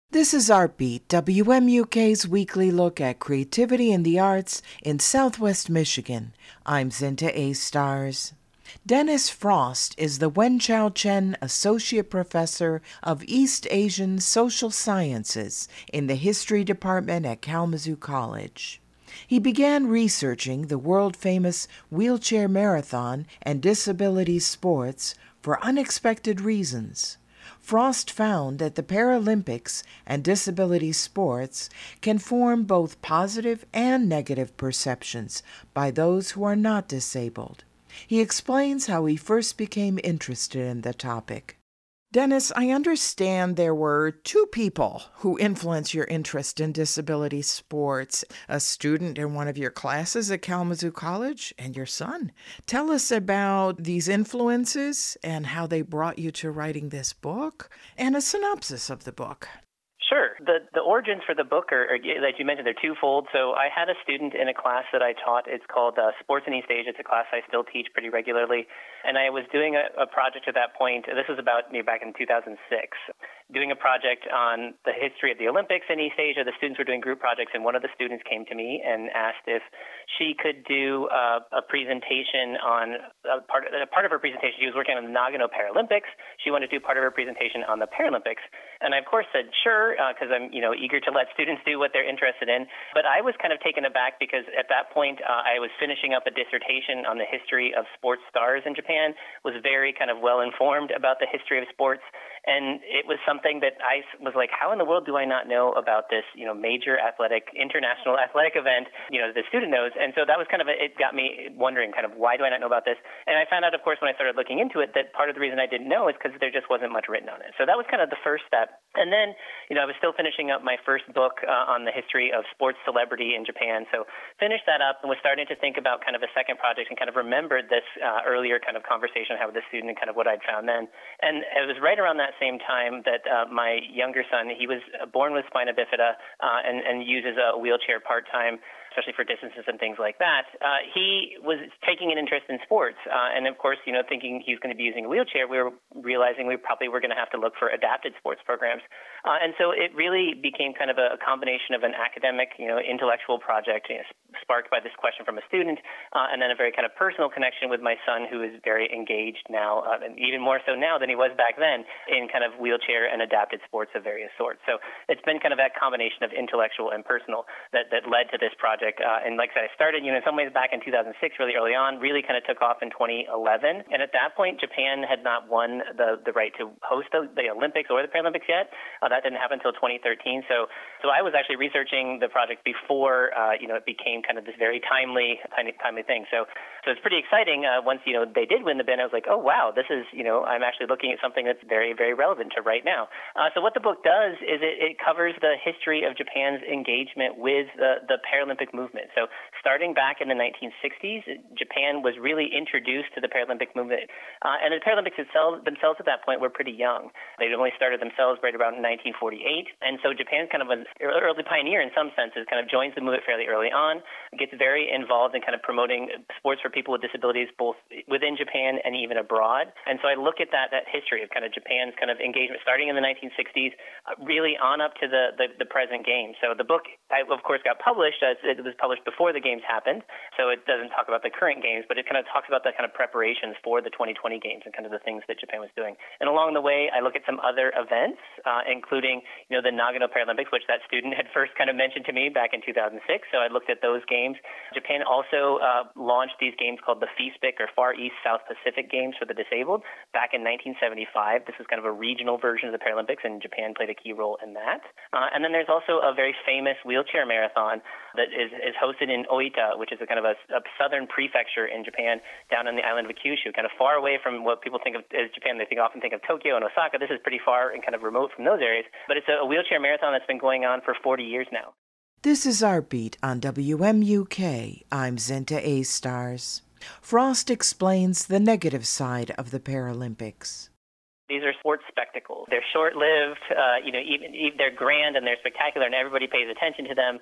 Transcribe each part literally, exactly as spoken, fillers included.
This is Art Beat, W M U K's weekly look at creativity and the arts in Southwest Michigan. I'm Zinta A. Stars. Dennis Frost is the Wen Chao Chen Associate Professor of East Asian Social Sciences in the History Department at Kalamazoo College. He began researching the world-famous wheelchair marathon and disability sports for unexpected reasons. Frost found that the Paralympics and disability sports can form both positive and negative perceptions by those who are not disabled. He explains how he first became interested in the topic. Dennis, I understand there were two people who influenced your interest in disability sports, a student in one of your classes at Kalamazoo College and your son. Tell us about these influences and how they brought you to writing this book and a synopsis of the book. Sure. The the origins for the book are, are, like you mentioned, they're twofold. So I had a student in a class that I taught. It's called uh, Sports in East Asia. It's a class I still teach pretty regularly. And I was doing a, a project at that point. This was about you know, back in two thousand six. Doing a project on the history of the Olympics in East Asia. The students were doing group projects, and one of the students came to me and asked if she could do uh, a presentation on a part, a part of her presentation. She was working on the Nagano Paralympics. She wanted to do part of her presentation on the Paralympics. And I, of course, said, sure, because uh, I'm you know eager to let students do what they're interested in. But I was kind of taken aback because at that point uh, I was finishing up a dissertation on the history of sports stars in Japan, was very kind of well-informed about the history of sports. And it was something that I was like, how in the world do I not know about this, you know, major athletic, international athletic event, you know, the student knows. And so that was kind of, a, it got me wondering kind of, why do I not know about this? And I found out, of course, when I started looking into it, that part of the reason I didn't know is because there just wasn't much written on it. So that was kind of the first step. And then, you know, I was still finishing up my first book uh, on the history of sports celebrity in Japan. So finished that up and was starting to think about kind of a second project and kind of remembered this uh, earlier kind of conversation I had with the student and kind of what I'd found then. And it was right around that same time that uh, my younger son, he was born with spina bifida uh, and, and uses a wheelchair part-time, especially for distances and things like that. Uh, he was taking an interest in sports. Uh, and of course, you know, thinking he's going to be using a wheelchair, we were realizing we probably were going to have to look for adapted sports programs. Uh, and so it really became kind of a, a combination of an academic, you know, intellectual project, you know, sparked by this question from a student, uh, and then a very kind of personal connection with my son, who is very engaged now, uh, and even more so now than he was back then, in kind of wheelchair and adapted sports of various sorts. So it's been kind of that combination of intellectual and personal that, that led to this project. Uh, and like I said, I started, you know, in some ways back in two thousand six, really early on, really kind of took off in twenty eleven. And at that point, Japan had not won the, the right to host the, the Olympics or the Paralympics yet. Uh, that didn't happen until twenty thirteen. So, so I was actually researching the project before, uh, you know, it became kind of this very timely, timely, timely thing. So, so it's pretty exciting. Uh, once, you know, they did win the bin, I was like, oh, wow, this is, you know, I'm actually looking at something that's very, very relevant to right now. Uh, so what the book does is it, it covers the history of Japan's engagement with the, the Paralympic movement. So starting back in the nineteen sixties, Japan was really introduced to the Paralympic movement. Uh, and the Paralympics itself, themselves at that point were pretty young. They'd only started themselves right around nineteen forty-eight. And so Japan's kind of an early pioneer in some senses, kind of joins the movement fairly early on, gets very involved in kind of promoting sports for people with disabilities, both within Japan and even abroad. And so I look at that, that history of kind of Japan's kind of engagement starting in the nineteen sixties, uh, really on up to the, the, the present game. So the book, I, of course, got published. As it was published before the games happened, so it doesn't talk about the current games, but it kind of talks about the kind of preparations for the twenty twenty games and kind of the things that Japan was doing. And along the way, I look at some other events, uh, including, you know, the Nagano Paralympics, which that student had first kind of mentioned to me back in two thousand six. So I looked at those games. Japan also uh, launched these games called the FISPIC, or Far East South Pacific Games for the Disabled, back in nineteen seventy-five. This is kind of a regional version of the Paralympics, and Japan played a key role in that. Uh, and then there's also a very famous wheelchair marathon that is, is hosted in Oita, which is a kind of a, a southern prefecture in Japan, down on the island of Kyushu, kind of far away from what people think of as Japan. They think, often think of Tokyo and Osaka. This is pretty far and kind of remote from those areas. But it's a, a wheelchair marathon that's been going on for forty years now. This is Art Beat on W M U K. I'm Zinta A. Stars. Frost explains the negative side of the Paralympics. These are sports spectacles. They're short-lived, uh, you know, even, even they're grand and they're spectacular, and everybody pays attention to them.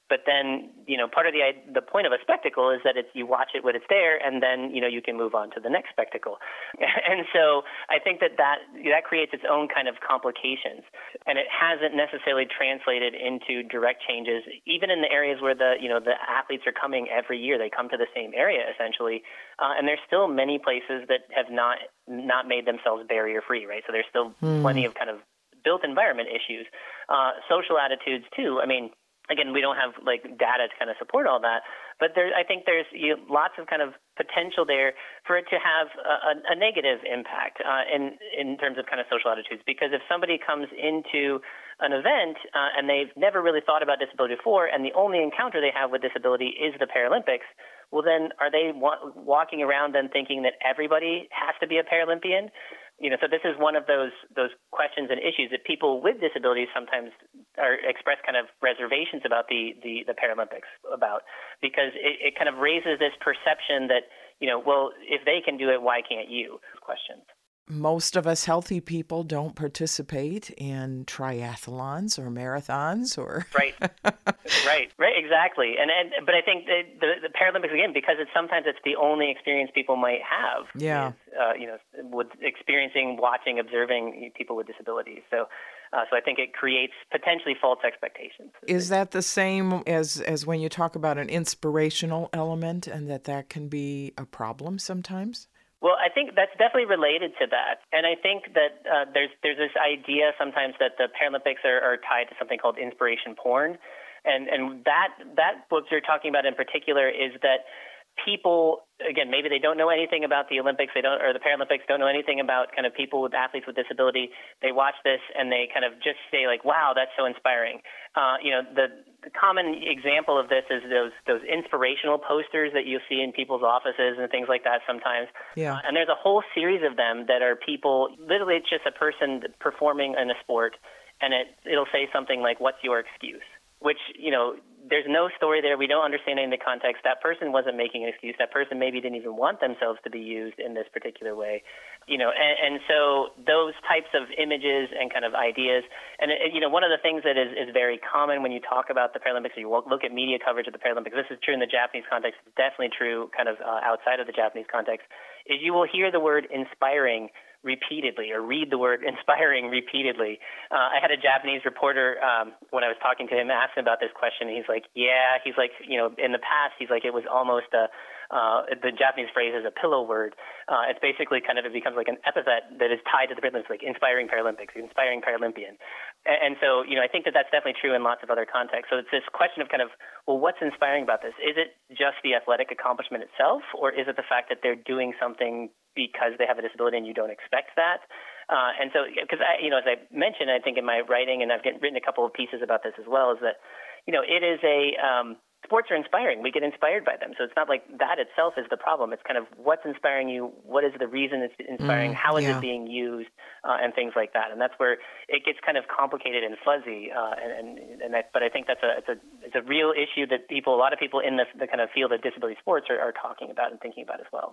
But then, you know, part of the the point of a spectacle is that it's you watch it when it's there, and then, you know, you can move on to the next spectacle. And so I think that that, that creates its own kind of complications, and it hasn't necessarily translated into direct changes, even in the areas where the, you know, the athletes are coming every year. They come to the same area, essentially, uh, and there's still many places that have not not made themselves barrier-free, right? So there's still mm. plenty of kind of built environment issues, uh, social attitudes, too. I mean, again, we don't have like data to kind of support all that, but there, I think there's you know, lots of kind of potential there for it to have a, a negative impact uh, in in terms of kind of social attitudes. Because if somebody comes into an event uh, and they've never really thought about disability before, and the only encounter they have with disability is the Paralympics, well, then are they wa- walking around then thinking that everybody has to be a Paralympian? You know, so this is one of those those questions and issues that people with disabilities sometimes are express kind of reservations about the, the, the Paralympics about, because it, it kind of raises this perception that, you know, well, if they can do it, why can't you? Questions. Most of us healthy people don't participate in triathlons or marathons or right, right, right, exactly. And and but I think the, the the Paralympics again, because it's sometimes it's the only experience people might have. Yeah. Is, uh, you know, with experiencing, watching, observing people with disabilities. So. Uh, so I think it creates potentially false expectations. Is that the same as, as when you talk about an inspirational element, and that that can be a problem sometimes? Well, I think that's definitely related to that. And I think that uh, there's there's this idea sometimes that the Paralympics are, are tied to something called inspiration porn. And and that, that book you're talking about in particular is that people, again, maybe they don't know anything about the Olympics, they don't, or the Paralympics, don't know anything about kind of people with athletes with disability. They watch this and they kind of just say like, wow, that's so inspiring. Uh, you know, the, the common example of this is those those inspirational posters that you see in people's offices and things like that sometimes. Yeah. Uh, and there's a whole series of them that are people, literally it's just a person performing in a sport, and it, it'll say something like, what's your excuse? Which, you know, there's no story there. We don't understand any of the context. That person wasn't making an excuse. That person maybe didn't even want themselves to be used in this particular way. You know, and, and so those types of images and kind of ideas, and, it, you know, one of the things that is, is very common when you talk about the Paralympics, or you look at media coverage of the Paralympics, this is true in the Japanese context, it's definitely true kind of uh, outside of the Japanese context, is you will hear the word inspiring repeatedly, or read the word inspiring repeatedly. Uh, I had a Japanese reporter, um, when I was talking to him, ask him about this question. He's like, yeah, he's like, you know, in the past, he's like, it was almost a, uh, the Japanese phrase is a pillow word. Uh, it's basically kind of, it becomes like an epithet that is tied to the Paralympics, like inspiring Paralympics, inspiring Paralympian. And, and so, you know, I think that that's definitely true in lots of other contexts. So it's this question of kind of, well, what's inspiring about this? Is it just the athletic accomplishment itself, or is it the fact that they're doing something because they have a disability and you don't expect that? Uh, and so, because, I, you know, as I mentioned, I think in my writing, and I've written a couple of pieces about this as well, is that, you know, it is a, um, sports are inspiring. We get inspired by them. So it's not like that itself is the problem. It's kind of what's inspiring you, what is the reason it's inspiring, Mm, how is yeah. it being used, uh, and things like that. And that's where it gets kind of complicated and fuzzy. Uh, and and, and that, but I think that's a it's a it's a real issue that people, a lot of people in the, the kind of field of disability sports are, are talking about and thinking about as well.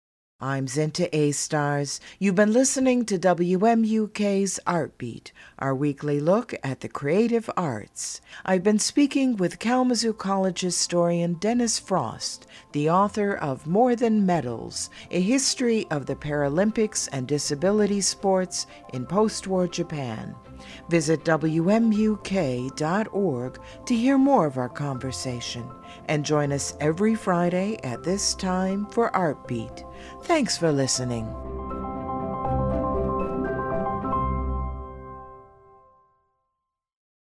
I'm Zinta A-Stars. You've been listening to W M U K's Artbeat, our weekly look at the creative arts. I've been speaking with Kalamazoo College historian Dennis Frost, the author of More Than Medals, A History of the Paralympics and Disability Sports in Post-War Japan. Visit W M U K dot org to hear more of our conversation, and join us every Friday at this time for Artbeat. Thanks for listening.